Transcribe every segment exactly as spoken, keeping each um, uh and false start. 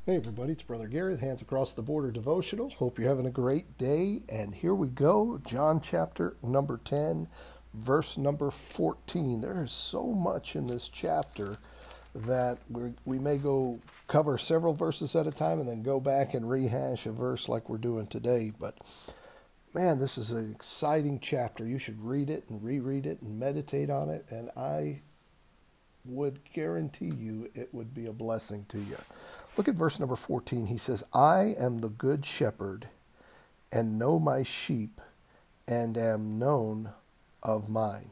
Hey everybody, it's Brother Gary, the Hands Across the Border devotional. Hope you're having a great day. And here we go, John chapter number ten, verse number fourteen. There is so much in this chapter that we we may go cover several verses at a time and then go back and rehash a verse like we're doing today. But man, this is an exciting chapter. You should read it and reread it and meditate on it. And I would guarantee you it would be a blessing to you. Look at verse number fourteen. He says, I am the good shepherd and know my sheep and am known of mine.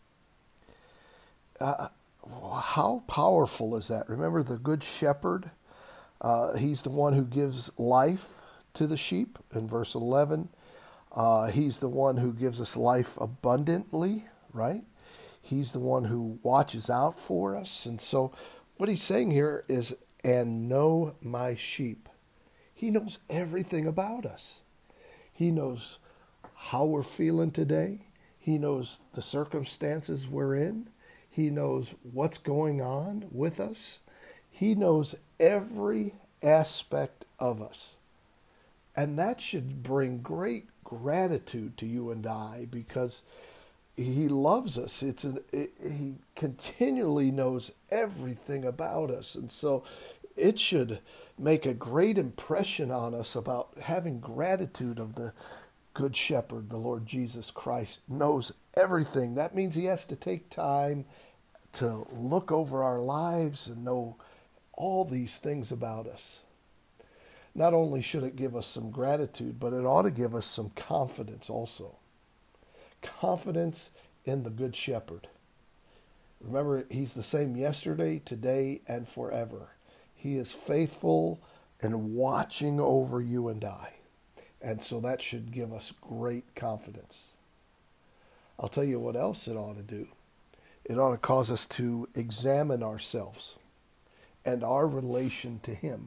Uh, how powerful is that? Remember the good shepherd? Uh, he's the one who gives life to the sheep in verse eleven. Uh, he's the one who gives us life abundantly, right? He's the one who watches out for us. And so what he's saying here is, and know my sheep. He knows everything about us. He knows how we're feeling today. He knows the circumstances we're in. He knows what's going on with us. He knows every aspect of us. And that should bring great gratitude to you and I, because he loves us. It's an, it, he continually knows everything about us. And so it should make a great impression on us about having gratitude of the Good Shepherd. The Lord Jesus Christ knows everything. That means he has to take time to look over our lives and know all these things about us. Not only should it give us some gratitude, but it ought to give us some confidence also. Confidence in the Good Shepherd. Remember, he's the same yesterday, today, and forever. He is faithful and watching over you and I. And so that should give us great confidence. I'll tell you what else it ought to do. It ought to cause us to examine ourselves and our relation to him.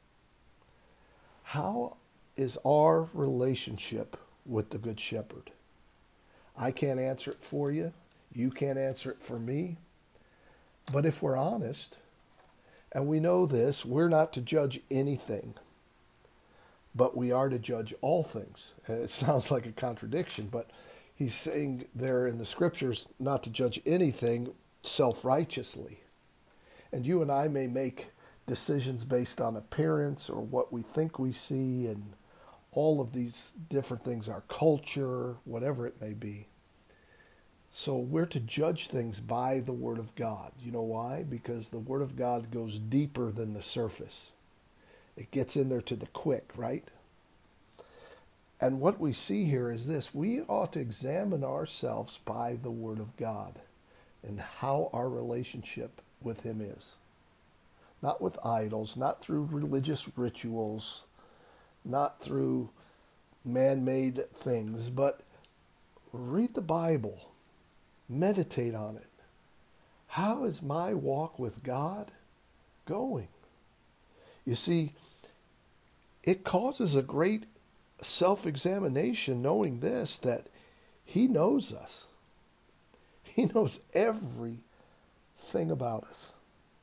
How is our relationship with the Good Shepherd? I can't answer it for you. You can't answer it for me. But if we're honest, and we know this, we're not to judge anything, but we are to judge all things. And it sounds like a contradiction, but he's saying there in the scriptures not to judge anything self-righteously. And you and I may make decisions based on appearance or what we think we see and all of these different things, our culture, whatever it may be. So we're to judge things by the Word of God. You know why? Because the Word of God goes deeper than the surface. It gets in there to the quick, right? And what we see here is this. We ought to examine ourselves by the Word of God and how our relationship with him is. Not with idols, not through religious rituals, not through man-made things, but read the Bible. Meditate on it. How is my walk with God going? You see, it causes a great self-examination knowing this, that he knows us. He knows everything about us.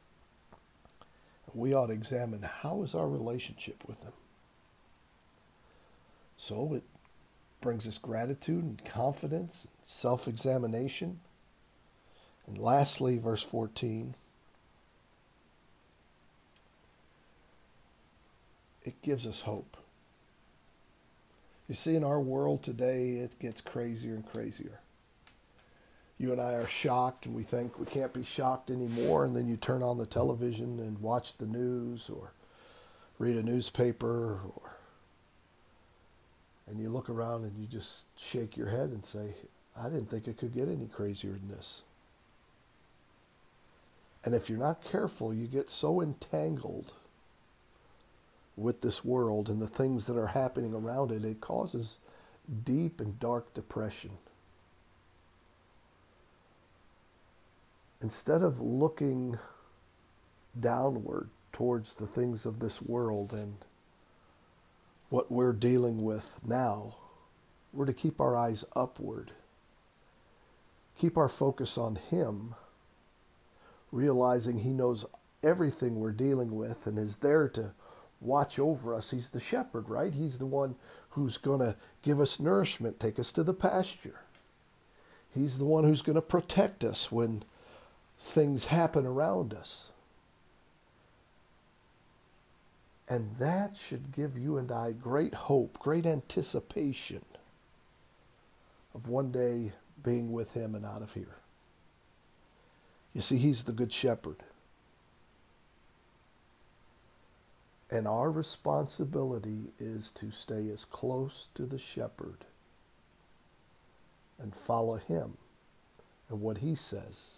We ought to examine how is our relationship with him. So it brings us gratitude and confidence, and self-examination. And lastly, verse fourteen, it gives us hope. You see, in our world today, it gets crazier and crazier. You and I are shocked, and we think we can't be shocked anymore, and then you turn on the television and watch the news or read a newspaper, or and you look around and you just shake your head and say, I didn't think it could get any crazier than this. And if you're not careful, you get so entangled with this world and the things that are happening around it, it causes deep and dark depression. Instead of looking downward towards the things of this world and what we're dealing with now, we're to keep our eyes upward. Keep our focus on him, realizing he knows everything we're dealing with and is there to watch over us. He's the shepherd, right? He's the one who's going to give us nourishment, take us to the pasture. He's the one who's going to protect us when things happen around us. And that should give you and I great hope, great anticipation of one day being with him and out of here. You see, he's the good shepherd. And our responsibility is to stay as close to the shepherd and follow him and what he says.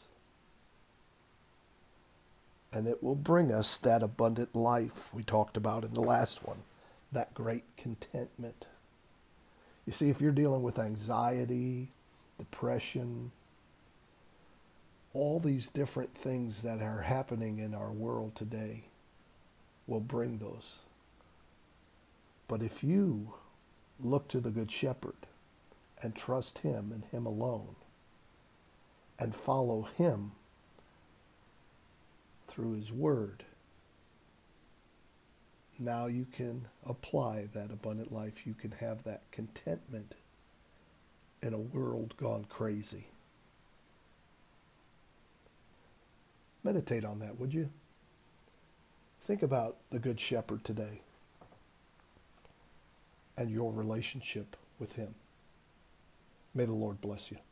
And it will bring us that abundant life we talked about in the last one, that great contentment. You see, if you're dealing with anxiety, depression, all these different things that are happening in our world today will bring those. But if you look to the Good Shepherd and trust him and him alone and follow him through his word, now you can apply that abundant life. You can have that contentment in a world gone crazy. Meditate on that, would you? Think about the Good Shepherd today and your relationship with him. May the Lord bless you.